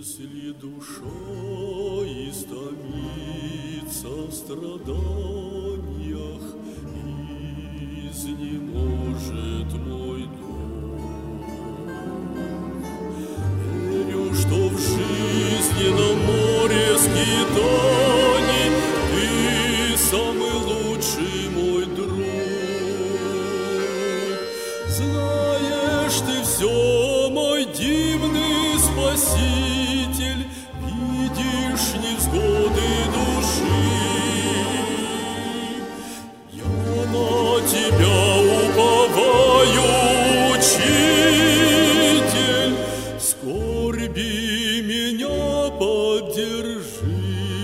Если душа истомится в страданиях, изнеможет мой дух, верю, что в жизненном море скитаний ты самый лучший мой друг. Знаешь ты все, мой дивный Спаситель, видишь невзгоды души. Я на тебя уповаю, Учитель, скорби меня поддержи.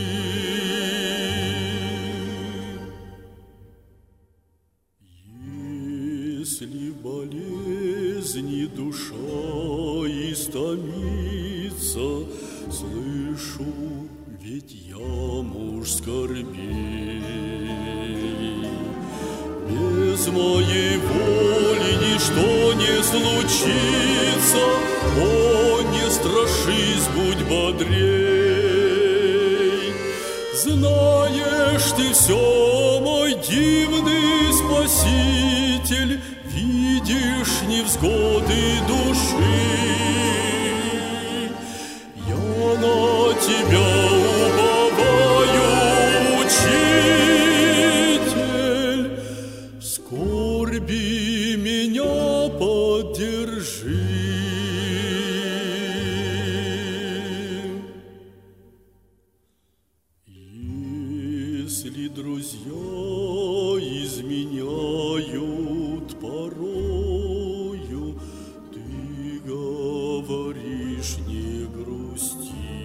Если в болезни душа истомится, слышу, ведь я муж скорбей. Без моей воли ничто не случится, о, не страшись, будь бодрей. Знаешь ты все, мой дивный Спаситель, видишь невзгоды души. Я на тебя уповаю, Учитель, в скорби меня поддержи. Если друзья изменяют порою, ты говоришь, не грусти.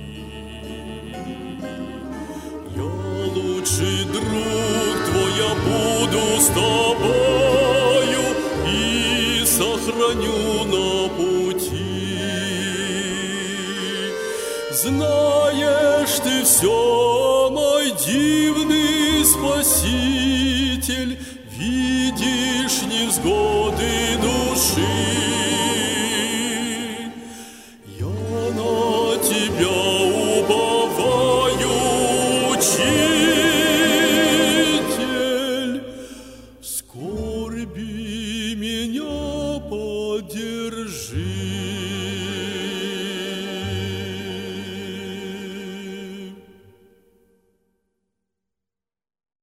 Я лучший друг твой, я буду с тобою и сохраню на пути. Знаешь ты все, мой дивный Спаситель, видишь невзгоды души.